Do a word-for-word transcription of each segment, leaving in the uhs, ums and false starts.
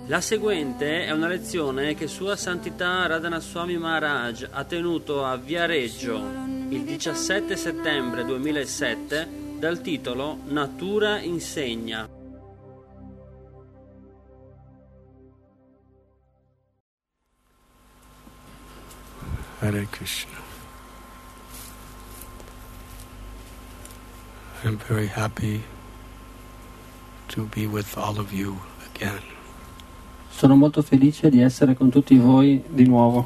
La seguente è una lezione che Sua Santità Radhanaswami Maharaj ha tenuto a Viareggio il diciassette settembre duemilasette dal titolo Natura insegna. Hare Krishna. I'm very happy to be with all of you again. Sono molto felice di essere con tutti voi di nuovo.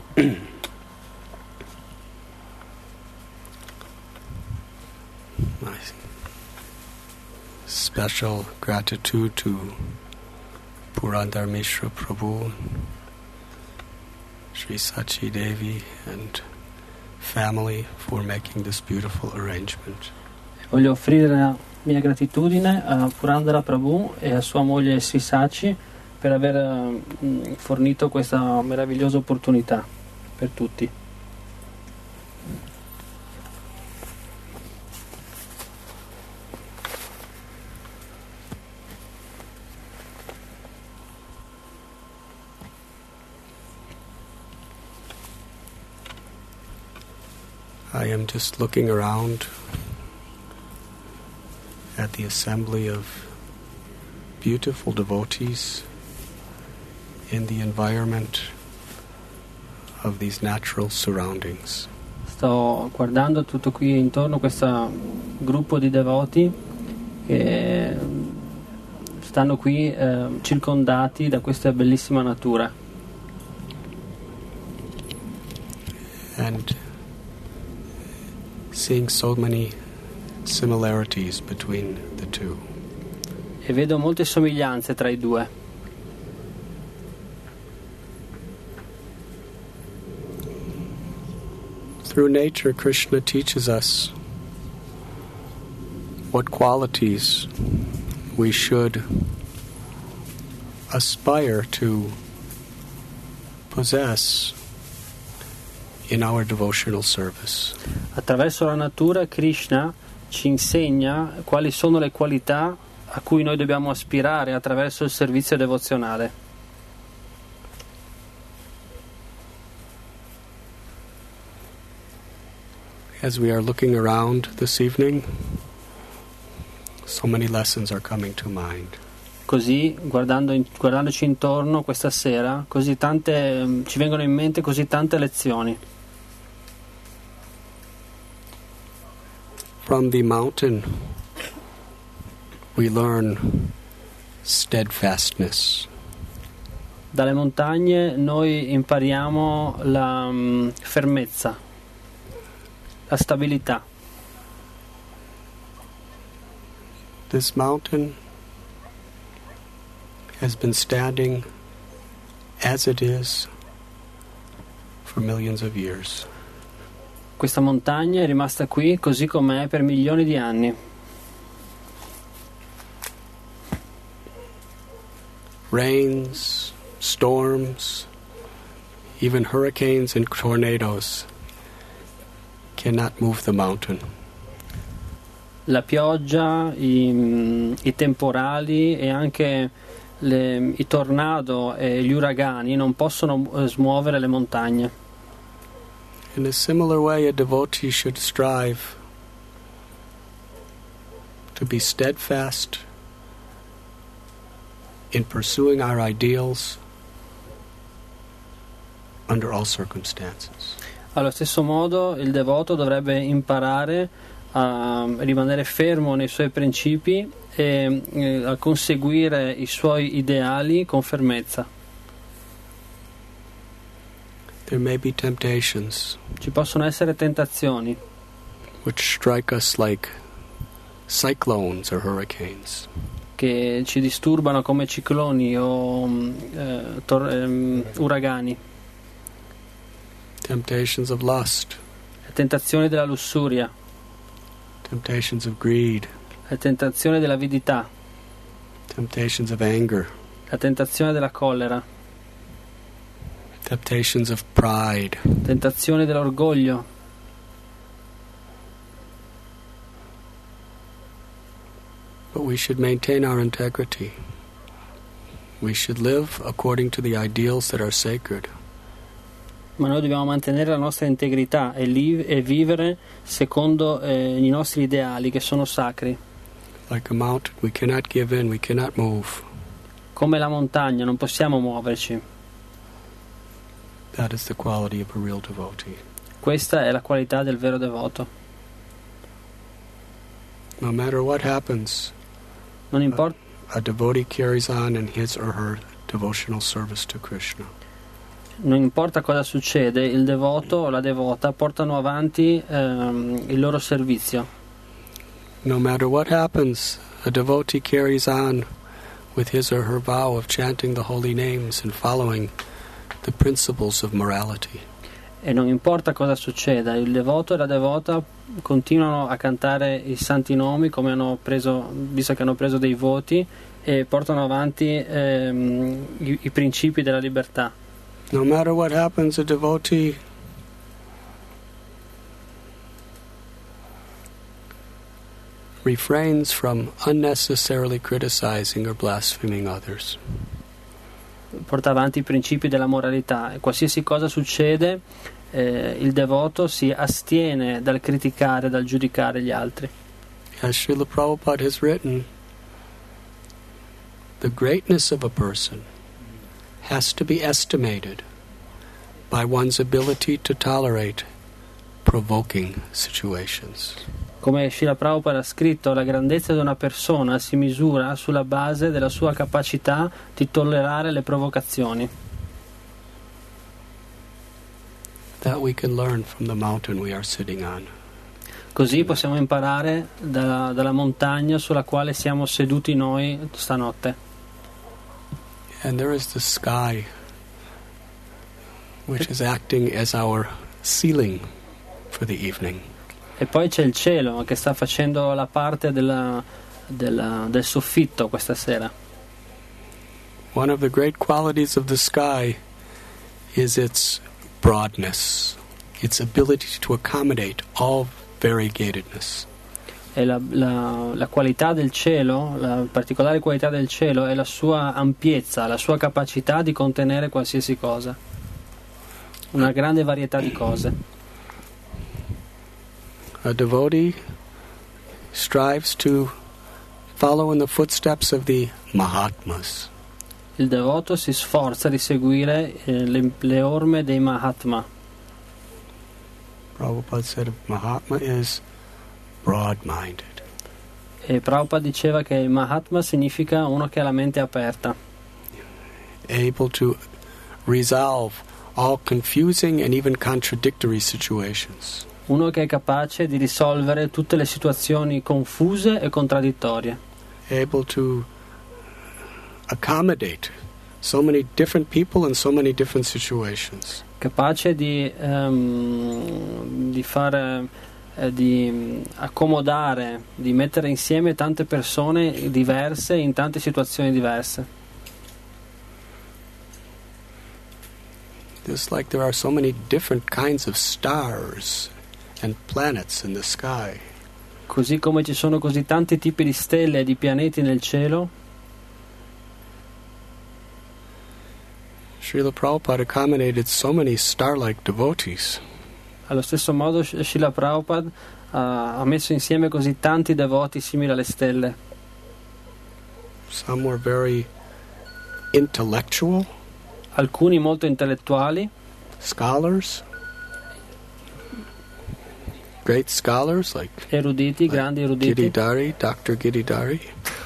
My special gratitude to Purandar Mishra Prabhu, Sri Sachi Devi and family for making this beautiful arrangement. Voglio offrire la mia gratitudine a Purandara Prabhu e a sua moglie Sri Sachi per aver uh, fornito questa meravigliosa opportunità per tutti. I am just looking around at the assembly of beautiful devotees in the environment of these natural surroundings. Sto guardando tutto qui intorno questo gruppo di devoti che stanno qui eh, circondati da questa bellissima natura. And seeing so many similarities between the two. E vedo molte somiglianze tra i due. Through nature, Krishna teaches us what qualities we should aspire to possess in our devotional service. Attraverso la natura Krishna ci insegna quali sono le qualità a cui noi dobbiamo aspirare attraverso il servizio devozionale. As we are looking around this evening, so many lessons are coming to mind. Così, guardando in, guardandoci intorno questa sera, così tante, ci vengono in mente così tante lezioni. From the mountain, we learn steadfastness. Dalle montagne noi impariamo la um, fermezza, la stabilità. This mountain has been standing as it is for millions of years. Questa montagna è rimasta qui così com'è per milioni di anni. Rains, storms, even hurricanes and tornadoes cannot move the mountain. La pioggia, i, i temporali e anche le, i tornado e gli uragani non possono smuovere le montagne. In a similar way, a devotee should strive to be steadfast in pursuing our ideals under all circumstances. Allo stesso modo, il devoto dovrebbe imparare a rimanere fermo nei suoi principi e eh, a conseguire i suoi ideali con fermezza. There may be temptations Ci possono essere tentazioni which strike us like cyclones or hurricanes. che ci disturbano come cicloni o eh, tor- ehm, uragani, Temptations of lust, le tentazioni della lussuria, temptations of greed, le tentazioni dell'avidità, temptations of anger, la tentazione della collera, temptations of pride, tentazione dell'orgoglio. But we should maintain our integrity. We should live according to the ideals that are sacred. Ma noi dobbiamo mantenere la nostra integrità e, li- e vivere secondo eh, i nostri ideali che sono sacri. Like a mountain, we cannot give in, we cannot move. Come la montagna, non possiamo muoverci. That is the quality of a real devotee. Questa è la qualità del vero devoto. No matter what happens, Non importa, a devotee carries on in his or her devotional service to Krishna. non importa cosa succede, il devoto o la devota portano avanti ehm, il loro servizio. No matter what happens, a devotee carries on with his or her vow of chanting the holy names and following the principles of morality. E non importa cosa succeda, il devoto e la devota continuano a cantare i santi nomi come hanno preso, visto che hanno preso dei voti, e portano avanti ehm, i, i principi della libertà. No matter what happens, a devotee refrains from unnecessarily criticizing or blaspheming others. Porta avanti i principi della moralità e qualsiasi cosa succede, eh, il devoto si astiene dal criticare, dal giudicare gli altri. As Srila Prabhupada has written, the greatness of a person has to be estimated by one's ability to tolerate provoking situations. Come Srila Prabhupada ha scritto, la grandezza di una persona si misura sulla base della sua capacità di tollerare le provocazioni. That we can learn from the mountain we are sitting on. Così possiamo imparare dalla, dalla montagna sulla quale siamo seduti noi stanotte. And there is the sky, which is acting as our ceiling for the evening. E poi c'è il cielo che sta facendo la parte della, della, del soffitto questa sera. One of the great qualities of the sky is its broadness, its ability to accommodate all variegatedness. E la, la, la qualità del cielo, la particolare qualità del cielo è la sua ampiezza, la sua capacità di contenere qualsiasi cosa, una grande varietà di cose. A devotee strives to follow in the footsteps of the Mahatmas. Il devoto si sforza di seguire eh, le, le orme dei Mahatma. Prabhupada said Mahatma is broad-minded. E Prabhupada diceva che il Mahatma significa uno che ha la mente aperta, able to resolve all confusing and even contradictory situations. uno che è capace di risolvere tutte le situazioni confuse e contraddittorie, Able to accommodate so many different people in so many different situations. capace di, ehm, di fare, eh, di accomodare, di mettere insieme tante persone diverse in tante situazioni diverse. Just like there are so many different kinds of stars and planets in the sky. Così come ci sono così tanti tipi di stelle e di pianeti nel cielo, Srila Prabhupada accommodated so many star-like devotees. allo stesso modo Srila Prabhupada ha, ha messo insieme così tanti devoti simili alle stelle. Some were very intellectual, Alcuni molto intellettuali, scholars, great scholars like eruditi, grandi eruditi, Giridhari, Doctor Giridhari.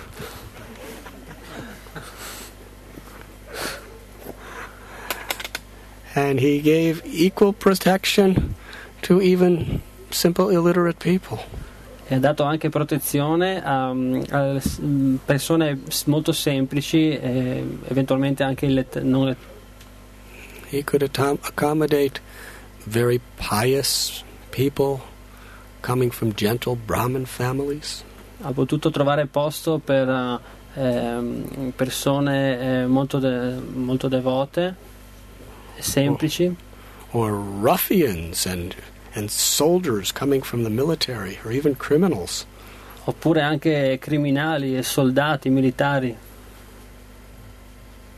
And he gave equal protection to even simple illiterate people. e ha dato anche protezione a, a persone molto semplici e eventualmente anche illet- non let- He could atom- accommodate very pious people coming from gentle Brahmin families. ha potuto trovare posto per eh, persone eh, molto, de- molto devote, semplici, Or ruffians and and soldiers coming from the military, or even criminals. oppure anche criminali e soldati militari.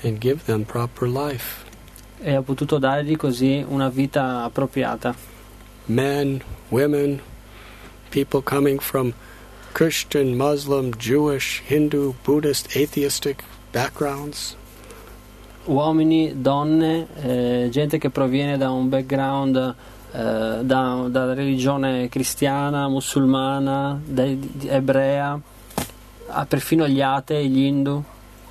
and give them proper life. E ha potuto dargli così una vita appropriata. Men, women, people coming from Christian, Muslim, Jewish, Hindu, Buddhist, atheistic backgrounds. Uomini, donne, eh, gente che proviene da un background eh, da, da religione cristiana, musulmana, de, de, ebrea, ah, perfino gli atei, gli hindu.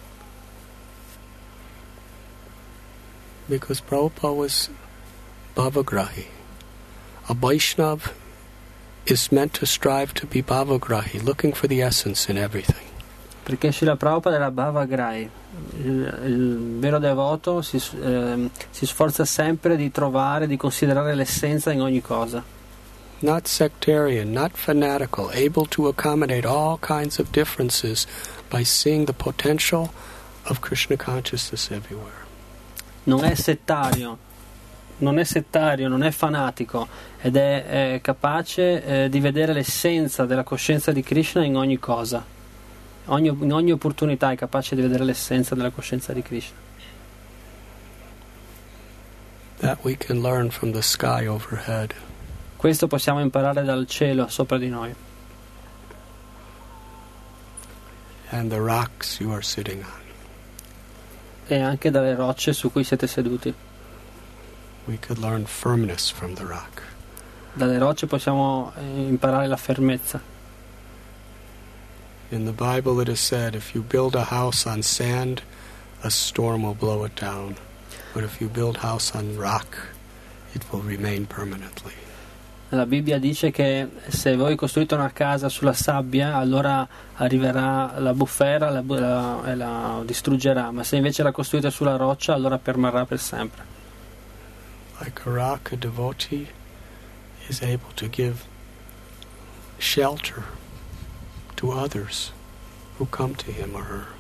Because Prabhupada was bhavagrahi. A Vaishnav is meant to strive to be bhavagrahi, looking for the essence in everything. Perché Srila Prabhupada era bhavagrahi. Il, il vero devoto si, eh, si sforza sempre di trovare, di considerare l'essenza in ogni cosa. Not sectarian, not fanatical, able to accommodate all kinds of differences by seeing the potential of Krishna consciousness everywhere. Non è settario, non è settario, non è fanatico ed è, è capace eh, di vedere l'essenza della coscienza di Krishna in ogni cosa. Ogni, in ogni opportunità è capace di vedere l'essenza della coscienza di Krishna. That we can learn from the sky overhead. Questo possiamo imparare dal cielo sopra di noi. And the rocks you are sitting on. E anche dalle rocce su cui siete seduti. We could learn firmness from the rock. Dalle rocce possiamo eh, imparare la fermezza. In the Bible it is said, if you build a house on sand, a storm will blow it down. But if you build a house on rock, it will remain permanently. La Bibbia dice che se voi costruite una casa sulla sabbia, allora arriverà la bufera la, la, e la distruggerà, ma se invece la costruite sulla roccia, allora permarrà per sempre. Like a rock, a devotee is able to give shelter to others who come to him or her.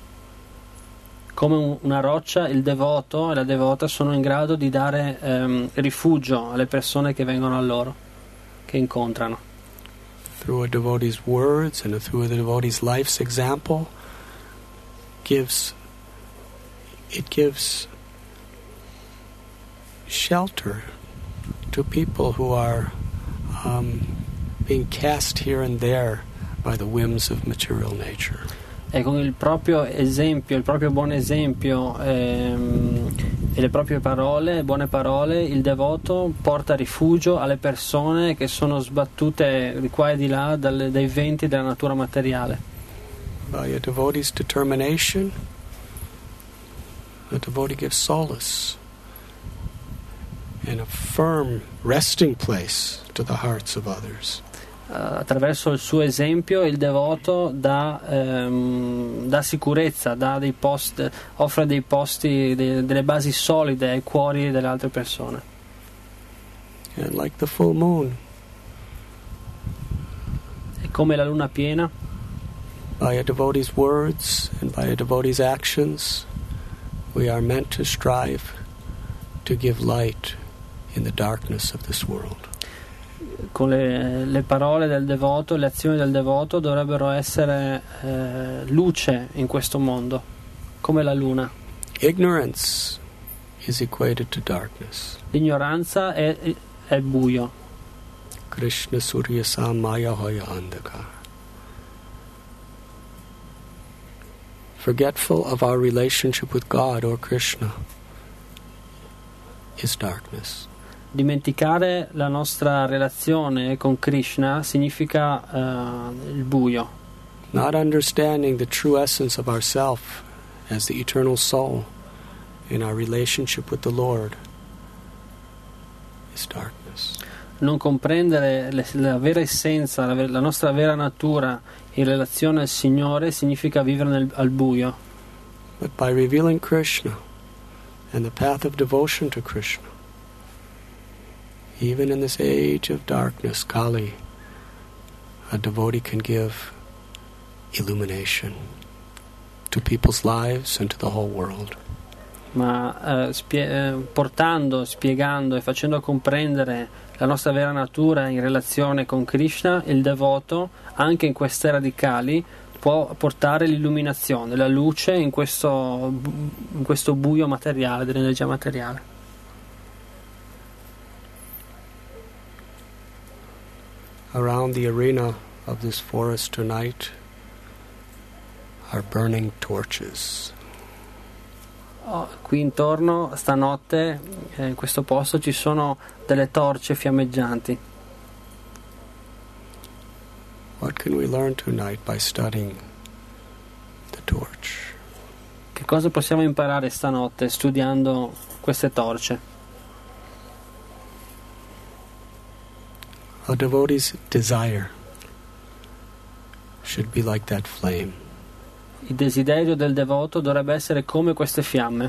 Come una roccia, il devoto e la devota sono in grado di dare ehm, rifugio alle persone che vengono a loro, che incontrano. Through a devotee's words and through a devotee's life's example, gives it gives shelter to people who are um, being cast here and there by the whims of material nature. E con il proprio esempio, il proprio buon esempio ehm, e le proprie parole, buone parole, il devoto porta rifugio alle persone che sono sbattute di qua e di là dalle, dai venti della natura materiale. By a devotee's determination, a devotee gives solace and a firm resting place to the hearts of others. Uh, attraverso il suo esempio il devoto dà, ehm, dà sicurezza, dà dei post, offre dei posti, de, delle basi solide ai cuori delle altre persone. And like the full moon, E come la luna piena, by a devotee's words and by a devotee's actions, we are meant to strive to give light in the darkness of this world. con le, le parole del devoto, le azioni del devoto dovrebbero essere eh, luce in questo mondo, come la luna. Ignorance is equated to darkness. L'ignoranza è, è buio. Krishna Surya Samaya Hoya Andhakar. Forgetful of our relationship with God or Krishna is darkness. Dimenticare la nostra relazione con Krishna significa uh, il buio. Not understanding the true essence of ourself as the eternal soul in our relationship with the Lord is darkness. Non comprendere le, la vera essenza, la, la nostra vera natura in relazione al Signore significa vivere nel, al buio. But by revealing Krishna and the path of devotion to Krishna, even in this age of darkness, Kali, a devotee can give illumination to people's lives and to the whole world. Ma eh, spie- eh, portando, spiegando e facendo comprendere la nostra vera natura in relazione con Krishna, il devoto, anche in queste radicali, può portare l'illuminazione, la luce in questo, in questo buio materiale, dell'energia materiale. Around the arena of this forest tonight are burning torches. Oh, qui intorno stanotte eh, in questo posto ci sono delle torce fiammeggianti. What can we learn tonight by studying the torch? Che cosa possiamo imparare stanotte studiando queste torce? A devotee's desire should be like that flame. Il desiderio del devoto dovrebbe essere come queste fiamme.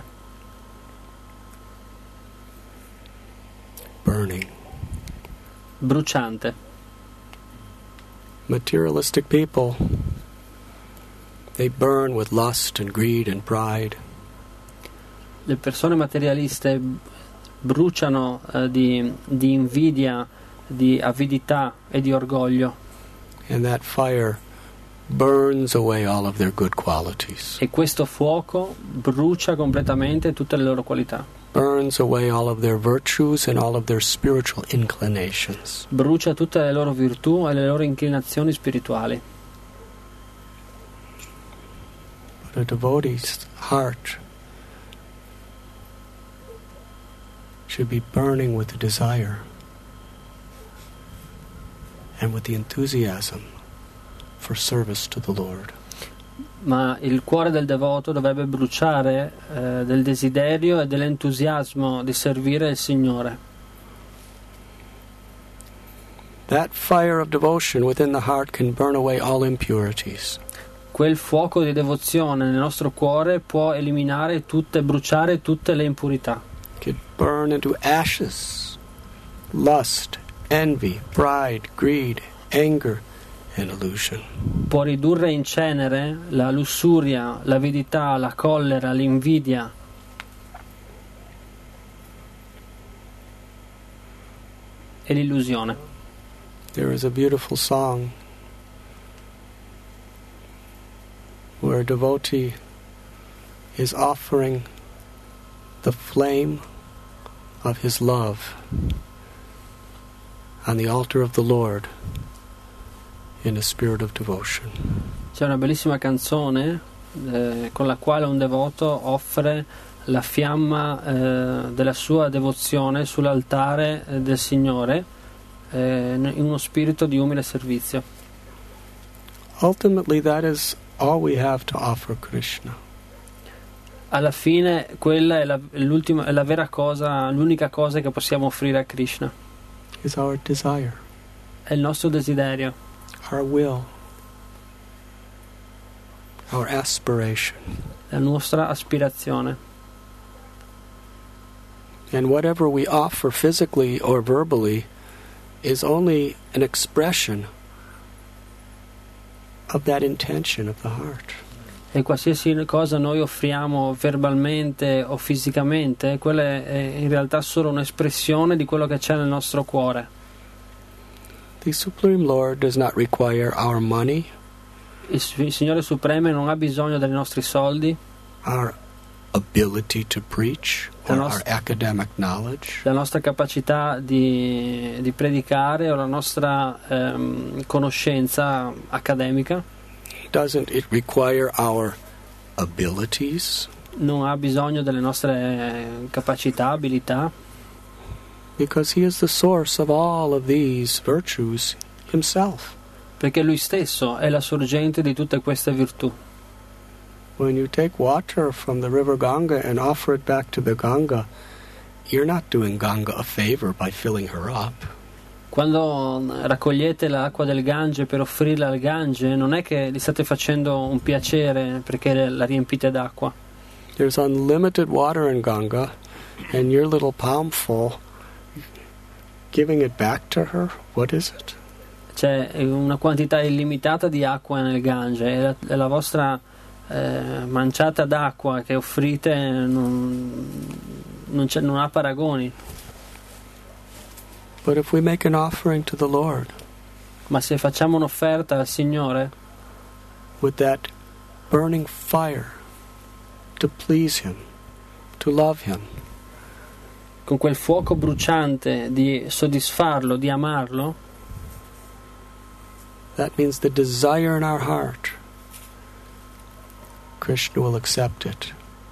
Burning. Bruciante. Materialistic people, they burn with lust and greed and pride. Le persone materialiste bruciano eh, di, di invidia, di avidità e di orgoglio. And that fire burns away all of their good qualities. E questo fuoco brucia completamente tutte le loro qualità. Burns away all of their virtues and all of their spiritual inclinations. Brucia tutte le loro virtù e le loro inclinazioni spirituali. But a devotee's heart should be burning with the desire and with the enthusiasm for service to the Lord. Ma il cuore del devoto dovrebbe bruciare eh, del desiderio e dell'entusiasmo di servire il Signore. That fire of devotion within the heart can burn away all impurities. Quel fuoco di devozione nel nostro cuore può eliminare tutte, bruciare tutte le impurità. It can burn into ashes, lust, envy, pride, greed, anger, and illusion. Può ridurre in cenere la lussuria, l'avidità, la collera, l'invidia. E l'illusione. There is a beautiful song where a devotee is offering the flame of his love on the altar of the Lord in a spirit of devotion. C'è una bellissima canzone eh, con la quale un devoto offre la fiamma eh, della sua devozione sull'altare eh, del Signore eh, in uno spirito di umile servizio. Ultimately, that is all we have to offer Krishna. Alla fine quella è la, l'ultima, è la vera cosa, l'unica cosa che possiamo offrire a Krishna. Is our desire, È il nostro desiderio, our will, our aspiration. la nostra aspirazione. And whatever we offer physically or verbally is only an expression of that intention of the heart. E qualsiasi cosa noi offriamo verbalmente o fisicamente, quella è in realtà solo un'espressione di quello che c'è nel nostro cuore. The Supreme Lord does not require our money, Il, il Signore Supremo non ha bisogno dei nostri soldi, our ability to preach, or La nos- our academic knowledge. la nostra capacità di, di predicare o la nostra ehm, conoscenza accademica. Doesn't it require our abilities? Non ha bisogno delle nostre capacità, abilità, Because He is the source of all of these virtues Himself. perché Lui stesso è la sorgente di tutte queste virtù. When you take water from the river Ganga and offer it back to the Ganga, you're not doing Ganga a favor by filling her up. Quando raccogliete l'acqua del Gange per offrirla al Gange, non è che gli state facendo un piacere perché la riempite d'acqua. There's unlimited water in Ganga, and your little palmful, giving it back to her, what is it? C'è una quantità illimitata di acqua nel Gange e la, e la vostra eh, manciata d'acqua che offrite non, non, c'è, non ha paragoni. But if we make an offering to the Lord, Ma se facciamo un'offerta al Signore, with that burning fire to please Him, to love Him. Con quel fuoco bruciante di soddisfarlo, di amarlo, that means the desire in our heart, Krishna will accept it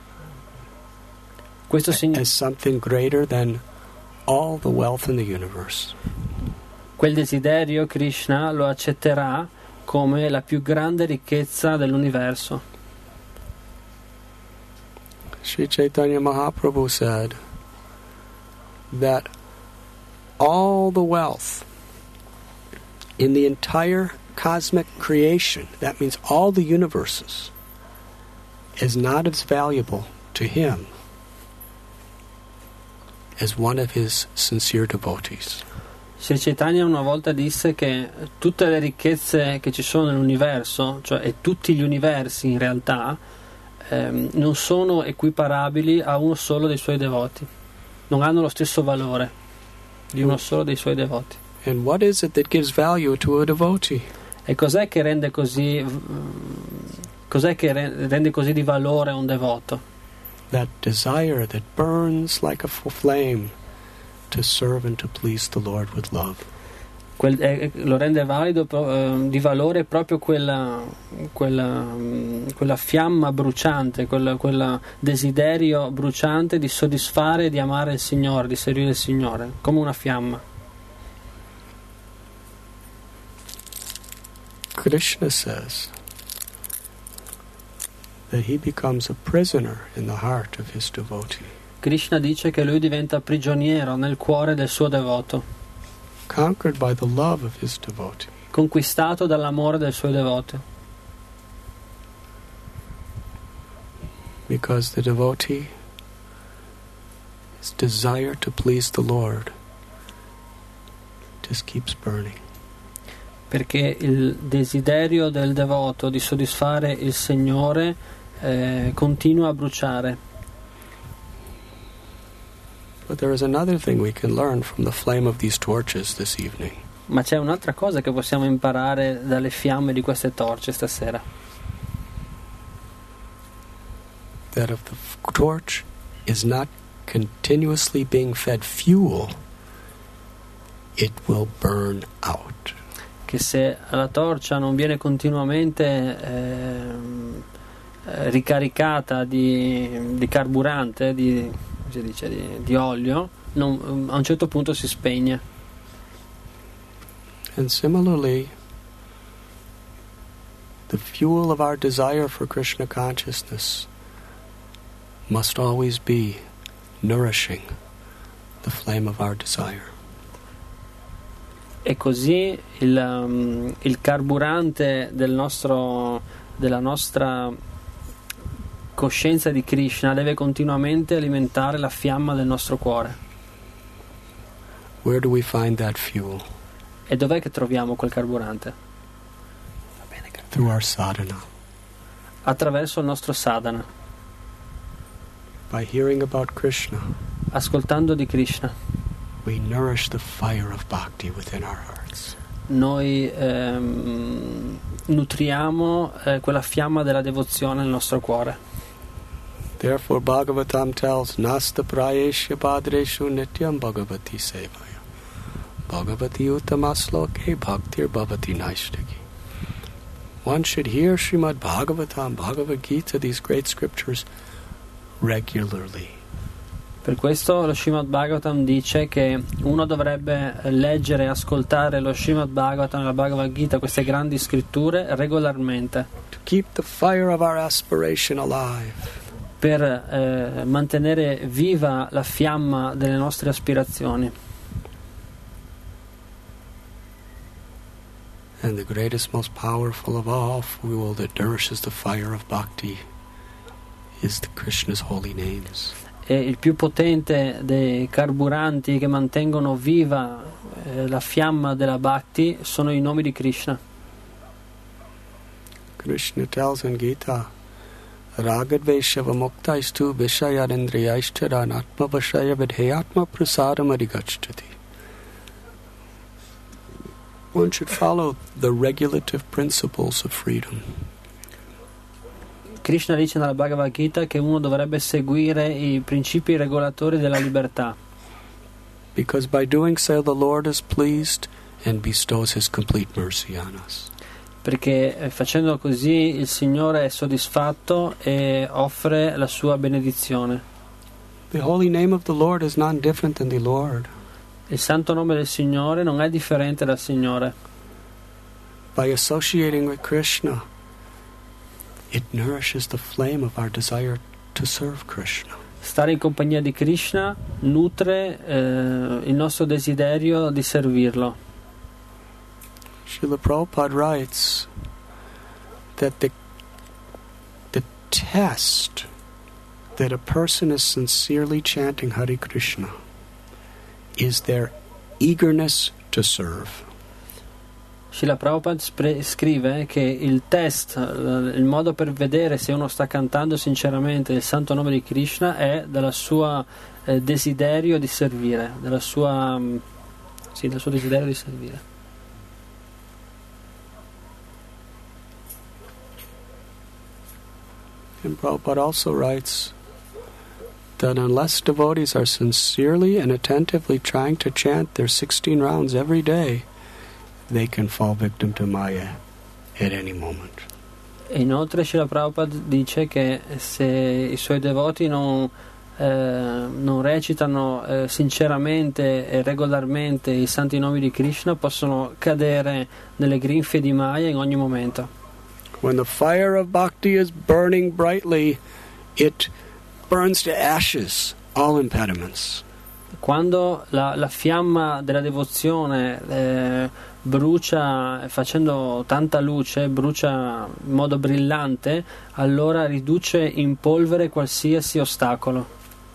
questo sign- as something greater than all the wealth in the universe. quel desiderio Krishna lo accetterà come la più grande ricchezza dell'universo. Sri Chaitanya Mahaprabhu said that all the wealth in the entire cosmic creation, that means all the universes, is not as valuable to him as one of his sincere devotees. Sri Chaitanya una volta disse che tutte le ricchezze che ci sono nell'universo, cioè e tutti gli universi in realtà, ehm, non sono equiparabili a uno solo dei suoi devoti, non hanno lo stesso valore di uno solo dei suoi devoti. And what is it that gives value to a devotee? E cos'è che rende così cos'è che rende così di valore a un devoto? That desire that burns like a flame to serve and to please the Lord with love. Quel, eh, lo rende valido eh, di valore proprio quella quella, quella fiamma bruciante, quella, quella desiderio bruciante di soddisfare e di amare il Signore, di servire il Signore, come una fiamma. Krishna says that he becomes a prisoner in the heart of his devotee. Krishna dice che lui diventa prigioniero nel cuore del suo devoto, conquered by the love of his devotee. Conquistato dall'amore del suo devoto. Because the devotee, his desire to please the Lord just keeps burning. Perché il desiderio del devoto di soddisfare il Signore eh, continua a bruciare. But there is another thing we can learn from the flame of these torches this evening. Ma c'è un'altra cosa che possiamo imparare dalle fiamme di queste torce stasera. That if the f- torch is not continuously being fed fuel, it will burn out. Che se la torcia non viene continuamente eh, ricaricata di, di carburante, di, come si dice, di, di olio, non, a un certo punto si spegne. And similarly, the fuel of our desire for Krishna consciousness must always be nourishing the flame of our desire. E così il, um, il carburante del nostro, della nostra coscienza di Krishna deve continuamente alimentare la fiamma del nostro cuore. Where do we find that fuel? E dov'è che troviamo quel carburante? Through our sadhana. Attraverso il nostro sadhana, By hearing about Krishna, ascoltando di Krishna. we nourish the fire of bhakti within our hearts. Noi ehm, nutriamo eh, quella fiamma della devozione nel nostro cuore. Therefore Bhagavatam tells, Nasta prayesha padreshu nityam bhagavati sevaya. Bhagavati uttamasloke bhaktir bhavati naishtaki. One should hear Srimad Bhagavatam, Bhagavad Gita, these great scriptures, regularly. Per questo lo Srimad Bhagavatam dice che uno dovrebbe leggere e ascoltare lo Srimad Bhagavatam e la Bhagavad Gita, queste grandi scritture, regolarmente, To keep the fire of our aspiration alive. per eh, mantenere viva la fiamma delle nostre aspirazioni. And the greatest, most powerful of all fuel that nourishes the fire of bhakti is the Krishna's holy names. E il più potente dei carburanti che mantengono viva eh, la fiamma della Bhakti sono i nomi di Krishna. Krishna tells in Gita, Ragadveshava muktaistu vishayarindriyaishcharan atma vashaya vidheyatma prasadam adhigacchati. One should follow the regulative principles of freedom. Krishna dice nella Bhagavad Gita che uno dovrebbe seguire i principi regolatori della libertà. Because by doing so the Lord is pleased and bestows His complete mercy on us. Perché eh, facendo così il Signore è soddisfatto e offre la sua benedizione. The holy name of the Lord is not different than the Lord. Il santo nome del Signore non è differente dal Signore. By associating with Krishna, it nourishes the flame of our desire to serve Krishna. Stare in compagnia di Krishna nutre eh, il nostro desiderio di servirlo. Srila Prabhupada writes that the, the test that a person is sincerely chanting Hare Krishna is their eagerness to serve. Srila Prabhupada spre- scrive che il test, il modo per vedere se uno sta cantando sinceramente il santo nome di Krishna è dalla sua eh, desiderio di servire, dalla sua, sì, dal suo desiderio di servire. And Prabhupada also writes that unless devotees are sincerely and attentively trying to chant their sixteen rounds every day, they can fall victim to Maya at any moment. E inoltre Srila Prabhupada dice che se i suoi devoti non, eh, non recitano eh, sinceramente e regolarmente i santi nomi di Krishna, possono cadere nelle grinfie di Maya in ogni momento. When the fire of bhakti is burning brightly, it burns to ashes all impediments. Quando la, la fiamma della devozione eh, brucia facendo tanta luce, brucia in modo brillante, allora riduce in polvere qualsiasi ostacolo.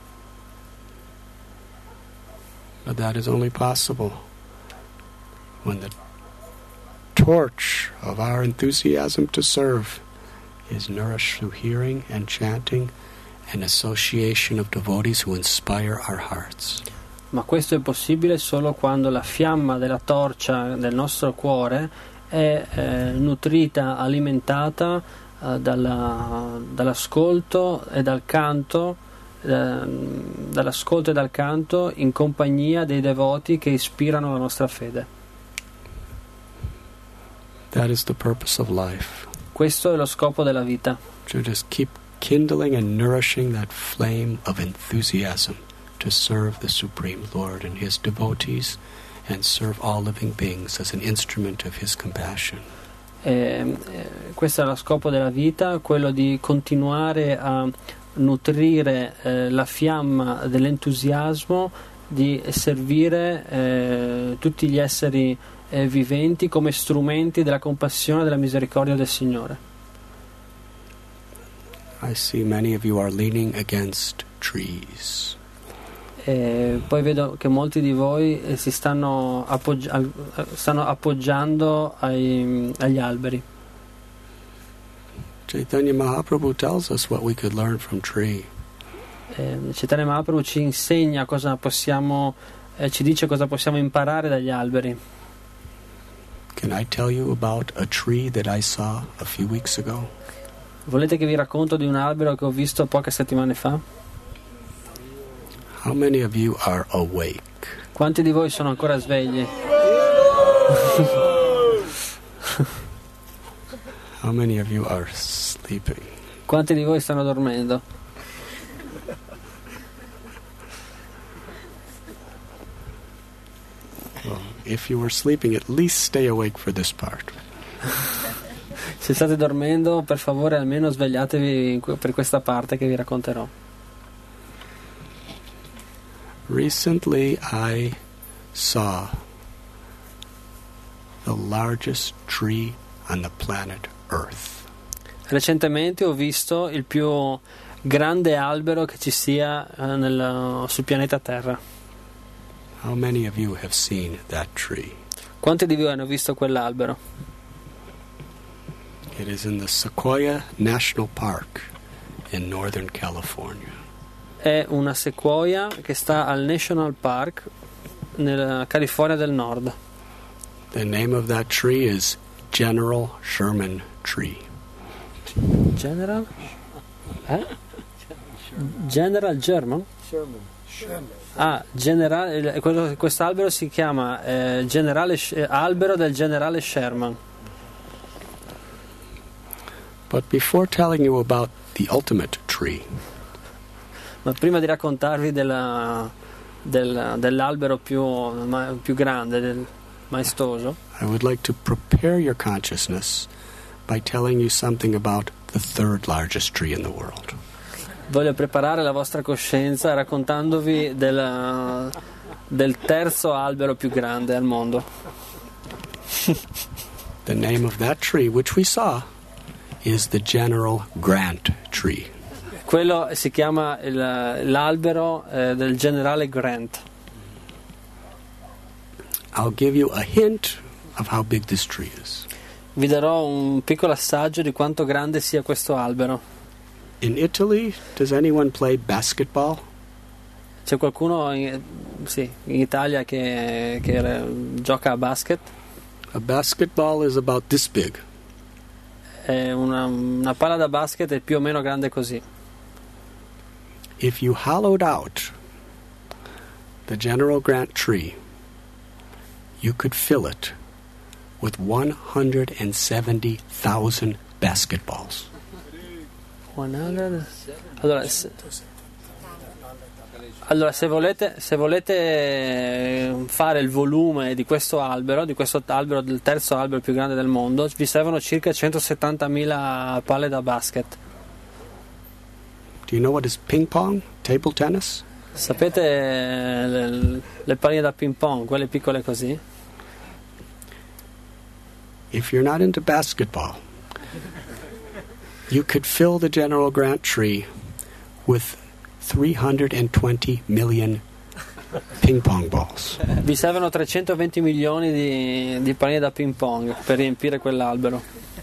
But that is only possible when the torch of our enthusiasm to serve is nourished through hearing and chanting and association of devotees who inspire our hearts. Ma questo è possibile solo quando la fiamma della torcia del nostro cuore è eh, nutrita, alimentata eh, dalla, dall'ascolto e dal canto, eh, dall'ascolto e dal canto in compagnia dei devoti che ispirano la nostra fede. That is the purpose of life. Questo è lo scopo della vita. To just keep kindling and nourishing that flame of enthusiasm to serve the Supreme Lord and His devotees and serve all living beings as an instrument of His compassion. Eh, eh, questo è lo scopo della vita, quello di continuare a nutrire eh, la fiamma dell'entusiasmo di servire eh, tutti gli esseri eh, viventi come strumenti della compassione e della misericordia del Signore. I see many of you are leaning against trees. E poi vedo che molti di voi eh, si stanno, appoggi- al- stanno appoggiando ai, agli alberi. Chaitanya Mahaprabhu tells us what we could learn from tree. Eh, Chaitanya Mahaprabhu ci insegna cosa possiamo, eh, ci dice cosa possiamo imparare dagli alberi. Can I tell you about a tree that I saw a few weeks ago? Volete che vi racconto di un albero che ho visto poche settimane fa? How many of you are awake? Quanti di voi sono ancora svegli? How many of you are sleeping? Quanti di voi stanno dormendo? Well, if you were sleeping, at least stay awake for this part. Se state dormendo, per favore almeno svegliatevi per questa parte che vi racconterò. Recently I saw the largest tree on the planet Earth. Recentemente ho visto il più grande albero che ci sia eh, nel, sul pianeta Terra. How many of you have seen that tree? Quanti di voi hanno visto quell'albero? It is in the Sequoia National Park in Northern California. È una sequoia che sta al National Park nella California del Nord. The name of that tree is General Sherman Tree. General? Eh? General German? Sherman. Sherman. Ah, generale, quello, quest'albero si chiama eh, generale, eh, albero del generale Sherman. But before telling you about the ultimate tree, Ma prima di raccontarvi della, del, dell'albero più, ma, più grande, del maestoso, I would like to prepare your consciousness by telling you something about the third largest tree in the world. voglio preparare la vostra coscienza raccontandovi della, del terzo albero più grande al mondo. The name of that tree, which we saw, is the General Grant tree. Quello si chiama il, l'albero eh, del generale Grant. I'll give you a hint of how big this tree is. Vi darò un piccolo assaggio di quanto grande sia questo albero. In Italy, does anyone play basketball? C'è qualcuno in, sì, in Italia che, che eh, gioca a basket? A basketball is about this big. È una, una palla da basket è più o meno grande così. If you hollowed out the General Grant tree, you could fill it with one hundred seventy thousand basketballs. Allora, se, allora se volete, se volete fare il volume di questo albero, di questo albero del terzo albero più grande del mondo, vi servono circa centosettantamila palle da basket. Do you know what is ping pong? Table tennis? Sapete le, le palline da ping pong, quelle piccole così? If you're not into basketball, you could fill the General Grant tree with three hundred twenty million ping pong balls. Vi servono trecentoventi milioni di, di palline da ping pong per riempire quell'albero.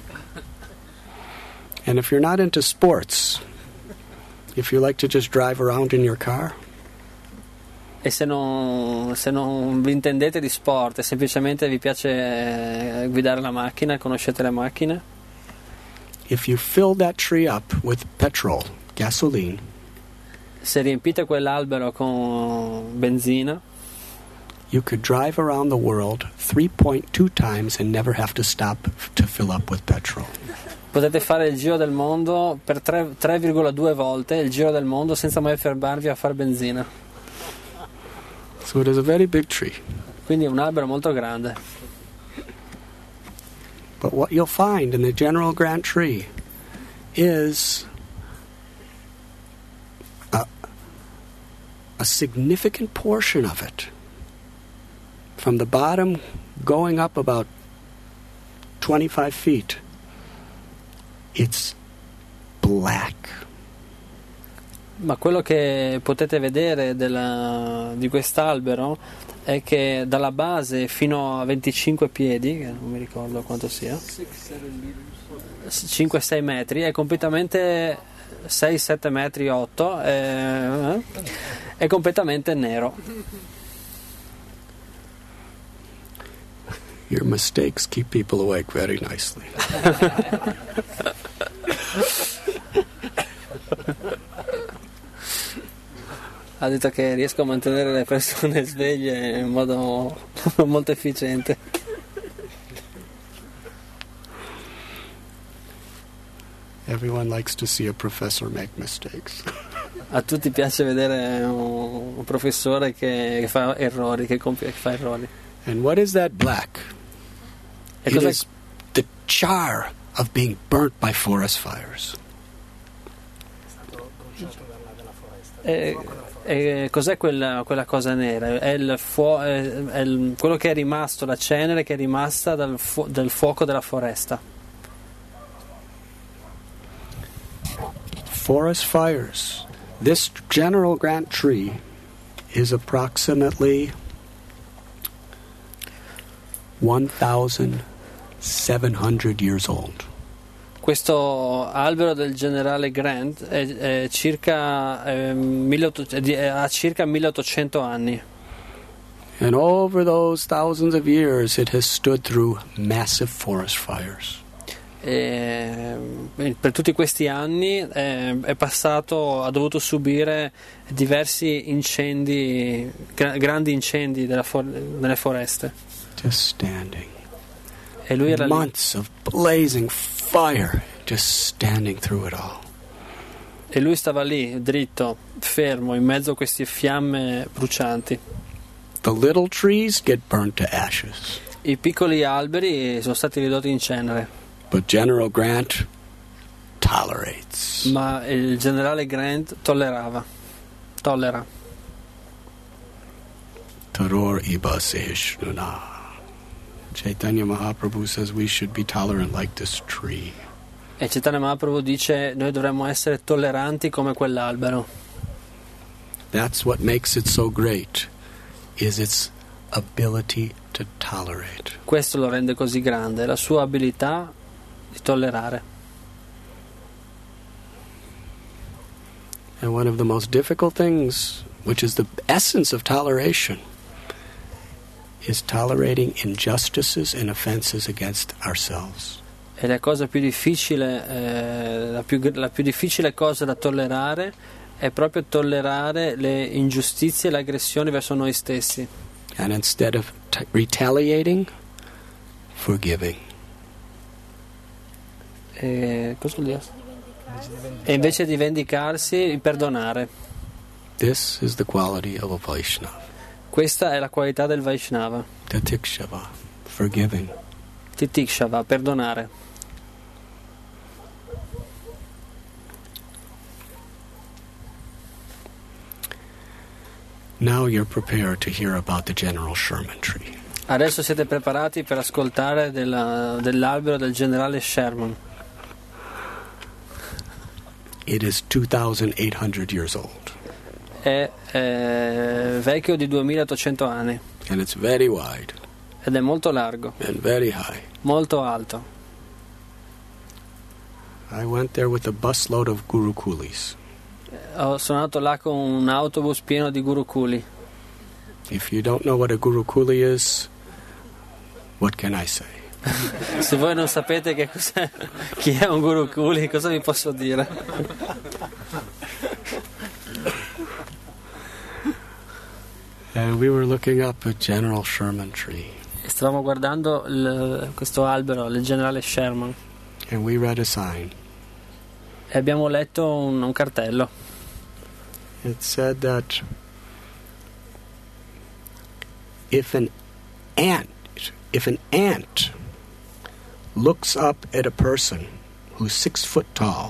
And if you're not into sports, if you like to just drive around in your car, E se non, se non vi intendete di sport e semplicemente vi piace guidare la macchina, conoscete le macchine, if you fill that tree up with petrol, gasoline, se riempite quell'albero con benzina, you could drive around the world three point two times and never have to stop to fill up with petrol. potete fare il giro del mondo per tre virgola due volte il giro del mondo senza mai fermarvi a fare benzina. So it is a very big tree. Quindi è un albero molto grande. But what you'll find in the General Grant tree is a, a significant portion of it, from the bottom going up about twenty-five feet, it's black. Ma quello che potete vedere della, di quest'albero è che dalla base fino a venticinque piedi, che non mi ricordo quanto sia, cinque sei metri, è completamente sei sette metri otto, è, è completamente nero. Your mistakes keep people awake very nicely. Ha detto che riesco a mantenere le persone sveglie in modo molto efficiente. Everyone likes to see a professor make mistakes. A tutti piace vedere un, un professore che, che fa errori, che compie, che fa errori. And what is that black? E It cos'è, is the char of being burnt by forest fires. e, e cos'è quella, quella cosa nera? È, il fuo, è, è il, quello che è rimasto, la cenere che è rimasta dal, fu, dal fuoco della foresta. Forest fires. This General Grant tree is approximately one thousand seven hundred years old. Questo albero del generale Grant è, è circa, è milleottocento, è, ha circa milleottocento anni. And over those thousands of years it has stood through massive forest fires. e per tutti questi anni è, è passato, ha dovuto subire diversi incendi, gra- grandi incendi della for- nelle foreste. Just standing. E lui era lì. Months of blazing fire, just standing through it all. E lui stava lì, dritto, fermo, in mezzo a queste fiamme brucianti. The little trees get burnt to ashes. I piccoli alberi sono stati ridotti in cenere. But General Grant tolerates. Ma il generale Grant tollerava. Tollera. Taror iba sehishna. Chaitanya Mahaprabhu says we should be tolerant like this tree. E Chaitanya Mahaprabhu dice noi dovremmo essere tolleranti come quell'albero. That's what makes it so great, is its ability to tolerate. Questo lo rende così grande, la sua abilità di tollerare. And one of the most difficult things, which is the essence of toleration, is tolerating injustices and offenses against ourselves. E la cosa più difficile, eh, la, più, la più difficile cosa da tollerare è proprio tollerare le ingiustizie e le aggressioni verso noi stessi. And instead of t- retaliating, forgiving. E, cosa vuol dire? E invece di vendicarsi, perdonare. This is the quality of a Vaishnava. Questa è la qualità del Vaishnava. Tatikshava, forgiving. Titikshava, perdonare. Now you're prepared to hear about the General Sherman Tree. Adesso siete preparati per ascoltare della, dell'albero del generale Sherman. It is two thousand eight hundred years old. È eh, vecchio di duemilaottocento anni. And it's very wide. Ed è molto largo. And very high. Molto alto. I went there with a busload of Gurukulis. Sono andato là con un autobus pieno di Gurukuli. If you don't know what a Gurukuli is, what can I say? Se voi non sapete che cos'è, chi è un Gurukuli, cosa vi posso dire? And we were looking up at General Sherman Tree. Stavamo guardando il, questo albero, il generale Sherman. And we read a sign. E abbiamo letto un, un cartello. It said that if an ant, if an ant looks up at a person who's six foot tall,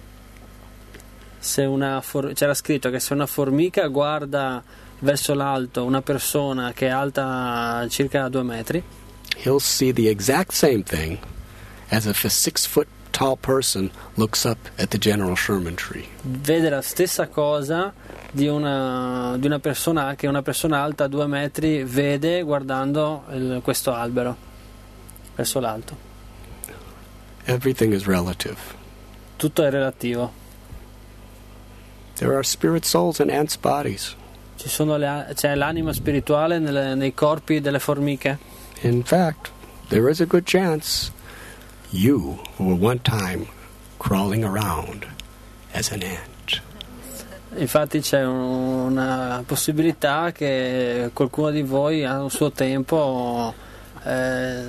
se una for- c'era scritto che se una formica guarda verso l'alto una persona che è alta circa due metri, he'll see the exact same thing as if a six foot tall person looks up at the General Sherman Tree. Vede la stessa cosa di una, di una persona che una persona alta due metri vede guardando il, questo albero verso l'alto. Everything is relative. Tutto è relativo. There are spirit souls in ants' bodies. Ci sono le, c'è l'anima spirituale nelle, nei corpi delle formiche. In fact, there is a good chance you were one time crawling around as an ant. Infatti c'è una possibilità che qualcuno di voi a un suo tempo eh,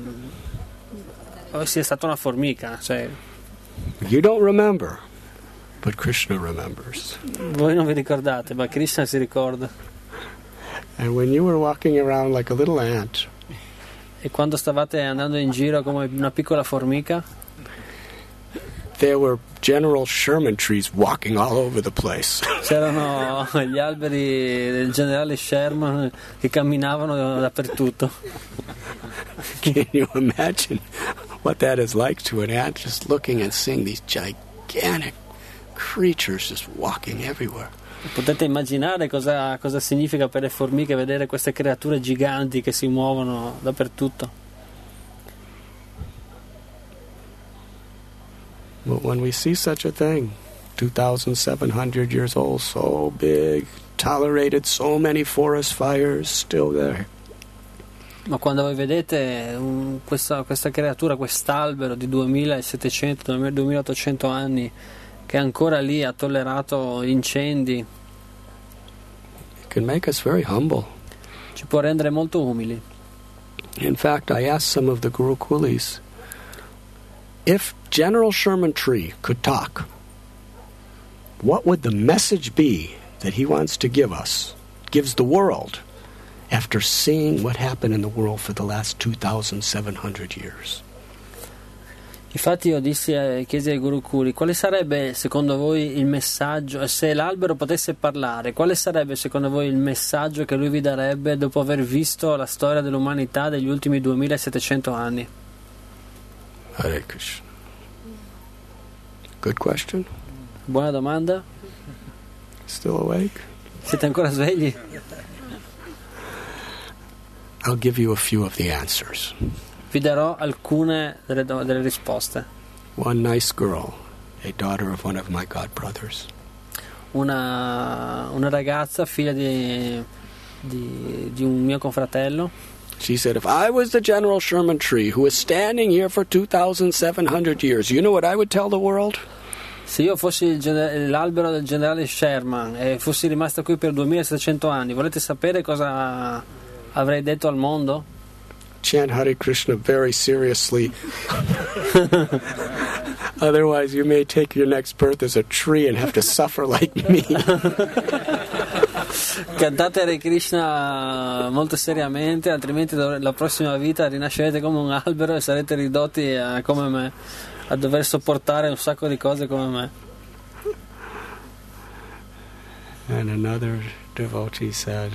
sia stata una formica. Cioè, you don't remember, but Krishna remembers. Voi non vi ricordate, ma Krishna si ricorda. And when you were walking around like a little ant, e quando stavate andando in giro come una piccola formica, there were General Sherman trees walking all over the place. C'erano gli alberi del generale Sherman che camminavano dappertutto. Can you imagine what that is like to an ant, just looking and seeing these gigantic creatures just walking everywhere? Potete immaginare cosa, cosa significa per le formiche vedere queste creature giganti che si muovono dappertutto. But when we see such a thing, two thousand seven hundred years old, so big, tolerated so many forest fires, still there. Ma quando voi vedete un, questa, questa creatura, quest'albero di duemilasettecento duemilaottocento anni che è ancora lì, ha tollerato incendi, it can make us very humble. ci può rendere molto umili. In fact, I asked some of the Gurukulis, if General Sherman Tree could talk, what would the message be that he wants to give us, gives the world, after seeing what happened in the world for the last two thousand seven hundred years? Infatti io dissi, eh, chiesi ai Gurukuli, quale sarebbe secondo voi il messaggio, se l'albero potesse parlare, quale sarebbe secondo voi il messaggio che lui vi darebbe dopo aver visto la storia dell'umanità degli ultimi duemilasettecento anni? Hare Krishna. Good question. Buona domanda. Still awake? Siete ancora svegli? I'll give you a few of the answers. Vi darò alcune delle, delle risposte. One nice girl, a daughter of one of my godbrothers. Una, una ragazza, figlia di, di, di un mio confratello. She said, if I was the General Sherman Tree who is standing here for two thousand seven hundred years, you know what I would tell the world? Se io fossi il gener- l'albero del generale Sherman e fossi rimasta qui per duemilasettecento anni, volete sapere cosa avrei detto al mondo? Chant Hare Krishna very seriously. Otherwise you may take your next birth as a tree and have to suffer like me. Cantate Hare Krishna molto seriamente, altrimenti la prossima vita rinascerete come un albero e sarete ridotti a, come me, a dover sopportare un sacco di cose come me. And another devotee said,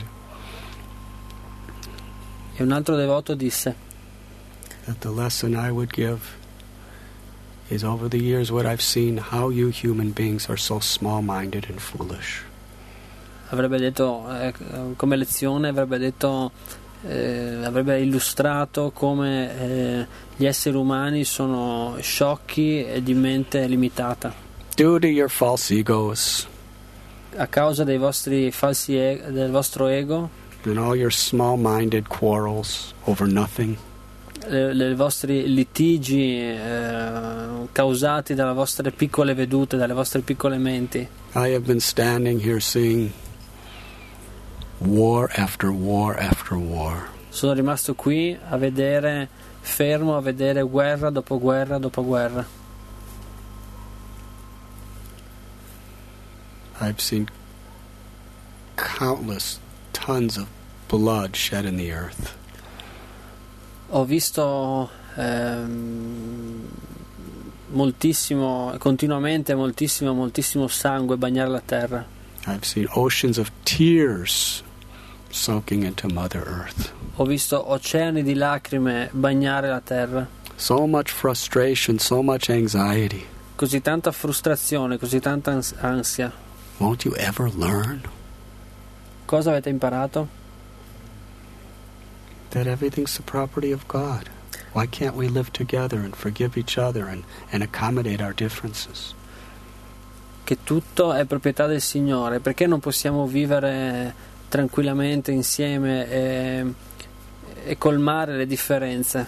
e un altro devoto disse that the lesson I would give is, over the years what I've seen, how you human beings are so small-minded and foolish. Avrebbe detto, eh, come lezione, avrebbe detto, eh, avrebbe illustrato come eh, gli esseri umani sono sciocchi e di mente limitata. Due to your false egos, a causa dei vostri falsi e- del vostro ego, and all your small-minded quarrels over nothing. i vostri litigi eh, causati dalle vostre piccole vedute, dalle vostre piccole menti. I have been standing here seeing war after war after war. Sono rimasto qui a vedere, fermo a vedere guerra dopo guerra dopo guerra. I've seen countless tons of blood shed in the earth. Ho visto ehm, moltissimo, continuamente moltissimo, moltissimo sangue bagnare la terra. I've seen oceans of tears soaking into Mother Earth. Ho visto oceani di lacrime bagnare la terra. So much frustration, so much anxiety. Così tanta frustrazione, così tanta ans- ansia. Won't you ever learn Cosa avete imparato? that everything's the property of God? Why can't we live together and forgive each other and, and accommodate our differences? Che tutto è proprietà del Signore, perché non possiamo vivere tranquillamente insieme e, e colmare le differenze?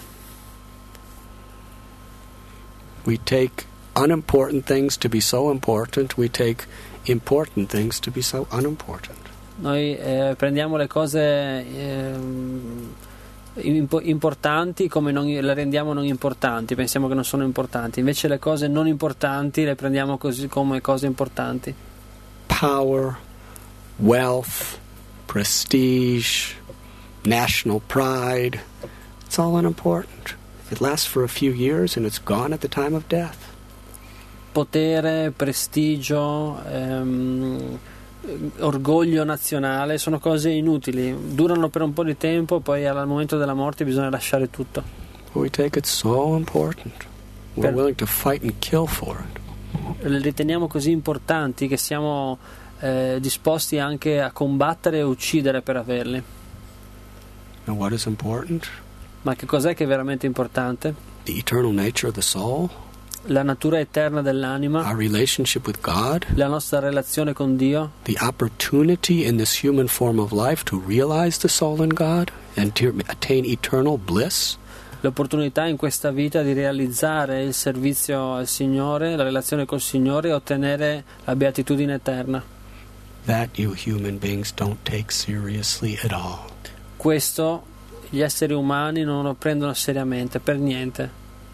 We take unimportant things to be so important, we take important things to be so unimportant. Noi eh, prendiamo le cose eh, impo- importanti come non, le rendiamo non importanti, pensiamo che non sono importanti, invece le cose non importanti le prendiamo così come cose importanti. Power, wealth, prestige, national pride, it's all unimportant. It lasts for a few years and it's gone at the time of death. Potere, prestigio, ehm, orgoglio nazionale sono cose inutili, durano per un po' di tempo, poi al momento della morte bisogna lasciare tutto. We take it so important. We're Per- willing to fight and kill for it. Le riteniamo così importanti che siamo eh, disposti anche a combattere e uccidere per averli. And what is important? Ma che cos'è che è veramente importante? The eternal nature of the soul. la natura eterna dell'anima, our relationship with God, la nostra relazione con Dio, the opportunity in this human form of life to realize the soul in God and to attain eternal bliss, l'opportunità in questa vita di realizzare il servizio al Signore, la relazione col Signore e ottenere la beatitudine eterna. that you human beings don't take seriously at all. Questo gli esseri umani non lo prendono seriamente, per niente.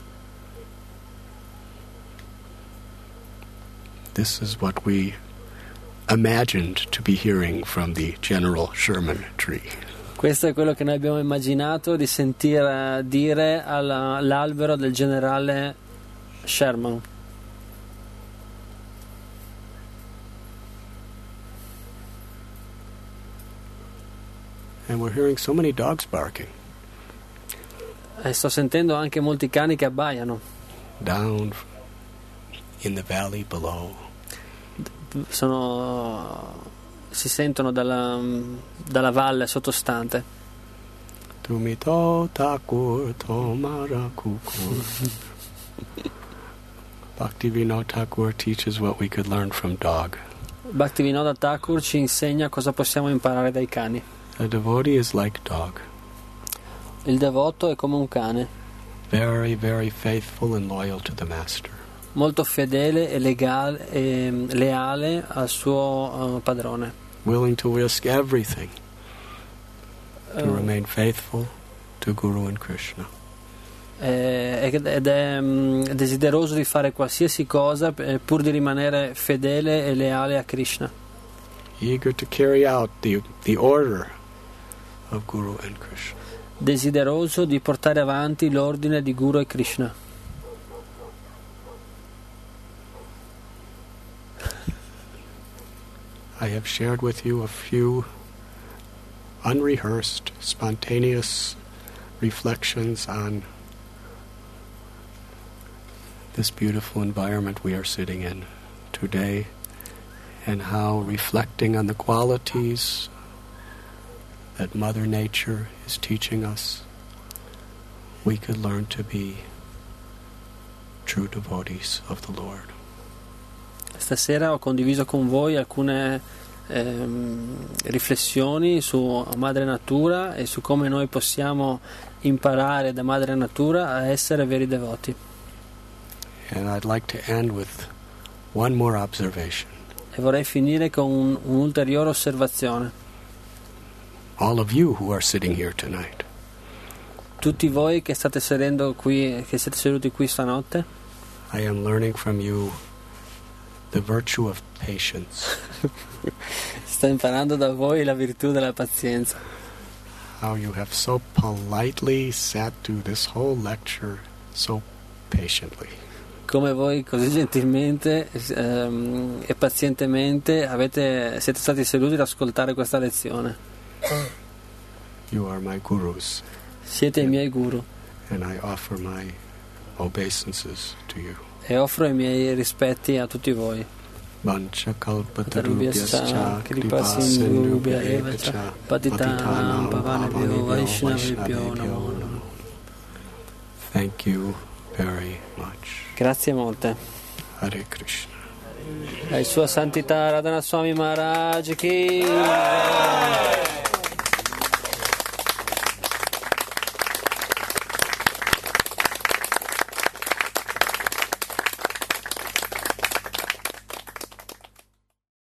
This is what we imagined to be hearing from the General Sherman tree. Questo è quello che noi abbiamo immaginato di sentire dire alla, all'albero del generale Sherman. And we're hearing so many dogs barking E sto sentendo anche molti cani che abbaiano. down in the valley below. Sono, si sentono dalla, dalla valle sottostante. Tumito takur tomara kukur. Bhaktivinoda Thakur teaches what we could learn from dog. Bhaktivinoda Thakur ci insegna cosa possiamo imparare dai cani. A devotee is like dog, Il devoto è come un cane, very, very faithful and loyal to the master. molto fedele e, legale, e leale al suo uh, padrone. Willing to risk everything to Uh, remain faithful to Guru and Krishna. eh, ed è mm, desideroso di fare qualsiasi cosa eh, pur di rimanere fedele e leale a Krishna. Eager to carry out the, the order of Guru and Krishna. Desideroso di portare avanti l'ordine di Guru e Krishna. I have shared with you a few unrehearsed, spontaneous reflections on this beautiful environment we are sitting in today, and how reflecting on the qualities that Mother Nature is teaching us, we could learn to be true devotees of the Lord. Stasera ho condiviso con voi alcune ehm, riflessioni su Madre Natura e su come noi possiamo imparare da Madre Natura a essere veri devoti. And I'd like to end with one more observation. E vorrei finire con un, un'ulteriore osservazione. All of you who are sitting here tonight, Tutti voi che state sedendo qui, che siete seduti qui stanotte, I am learning from you the virtue of patience. sto imparando da voi la virtù della pazienza. How you have so politely sat through this whole lecture so patiently. Come voi così gentilmente ehm, e pazientemente avete, siete stati seduti ad ascoltare questa lezione. You are my gurus, Siete i miei guru and I offer my obeisances to you. e offro i miei rispetti a tutti voi. Vancha Patarubhyascha kalpatarubhyascha kripa sindhubhya eva cha patitanam pavanebhyo vaishnavebhyo namo namo. Thank you very much. Grazie molte. Hare Krishna. E Sua Santità Radhana Swami Maharaj Ki